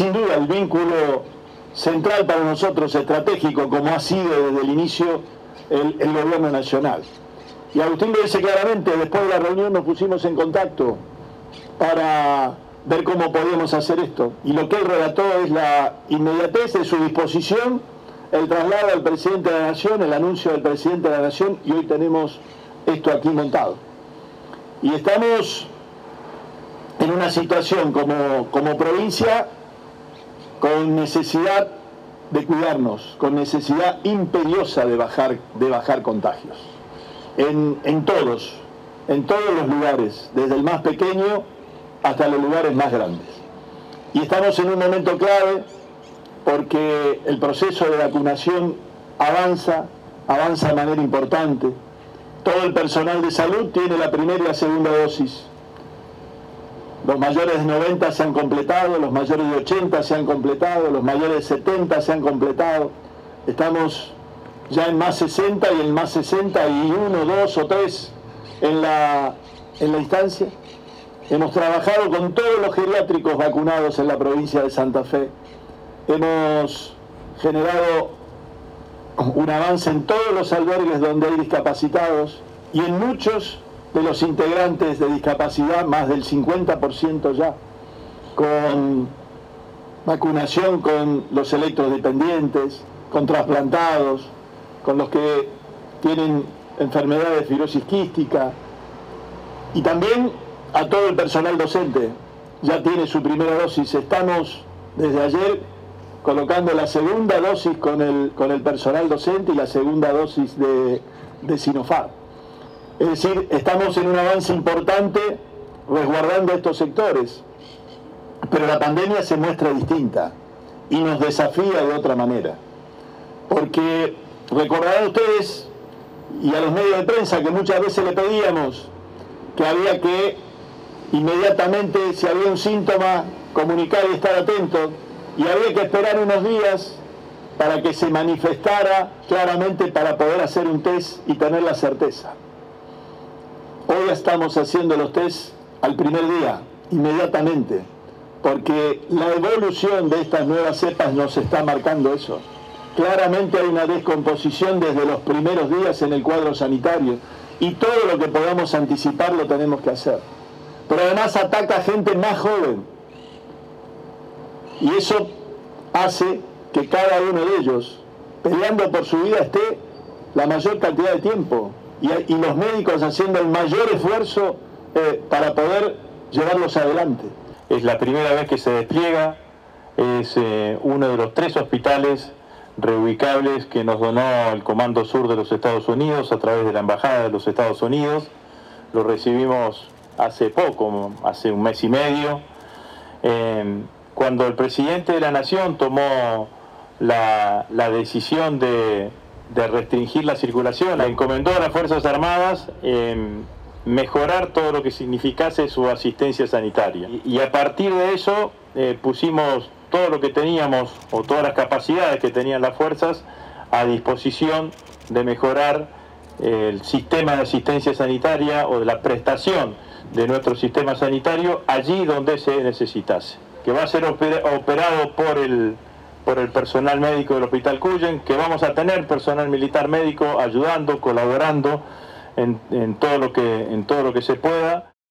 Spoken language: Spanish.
sin duda el vínculo central para nosotros, estratégico, como ha sido desde el inicio el gobierno nacional. Y Agustín lo dice claramente, después de la reunión nos pusimos en contacto para ver cómo podíamos hacer esto. Y lo que él relató es la inmediatez de su disposición, el traslado al presidente de la Nación, el anuncio del presidente de la Nación, y hoy tenemos esto aquí montado. Y estamos en una situación como provincia con necesidad de cuidarnos, con necesidad imperiosa de bajar contagios. En todos los lugares, desde el más pequeño hasta los lugares más grandes. Y estamos en un momento clave porque el proceso de vacunación avanza de manera importante. Todo el personal de salud tiene la primera y la segunda dosis. Los mayores de 90 se han completado, los mayores de 80 se han completado, los mayores de 70 se han completado. Estamos ya en más 60 y en más 61, 2 o 3 en la instancia. Hemos trabajado con todos los geriátricos vacunados en la provincia de Santa Fe. Hemos generado un avance en todos los albergues donde hay discapacitados y en muchos de los integrantes de discapacidad, más del 50% ya, con vacunación con los electrodependientes, con trasplantados, con los que tienen enfermedad de fibrosis quística, y también a todo el personal docente. Ya tiene su primera dosis. Estamos desde ayer colocando la segunda dosis con el personal docente y la segunda dosis de Sinopharm. Es decir, estamos en un avance importante resguardando estos sectores, pero la pandemia se muestra distinta y nos desafía de otra manera, porque recordarán ustedes y a los medios de prensa que muchas veces le pedíamos que había que inmediatamente, si había un síntoma, comunicar y estar atento, y había que esperar unos días para que se manifestara claramente para poder hacer un test y tener la certeza. Hoy estamos haciendo los test al primer día, inmediatamente, porque la evolución de estas nuevas cepas nos está marcando eso. Claramente hay una descomposición desde los primeros días en el cuadro sanitario, y todo lo que podamos anticipar lo tenemos que hacer. Pero además ataca a gente más joven, y eso hace que cada uno de ellos, peleando por su vida, esté la mayor cantidad de tiempo, y los médicos haciendo el mayor esfuerzo para poder llevarlos adelante. Es la primera vez que se despliega, es uno de los 3 hospitales reubicables que nos donó el Comando Sur de los Estados Unidos a través de la Embajada de los Estados Unidos. Lo recibimos hace poco, hace un mes y medio, cuando el presidente de la Nación tomó la decisión de restringir la circulación, le encomendó a las Fuerzas Armadas mejorar todo lo que significase su asistencia sanitaria. Y a partir de eso pusimos todo lo que teníamos, o todas las capacidades que tenían las fuerzas, a disposición de mejorar el sistema de asistencia sanitaria o de la prestación de nuestro sistema sanitario allí donde se necesitase. Que va a ser operado por el personal médico del Hospital Cuyen, que vamos a tener personal militar médico ayudando, colaborando en todo lo que se pueda.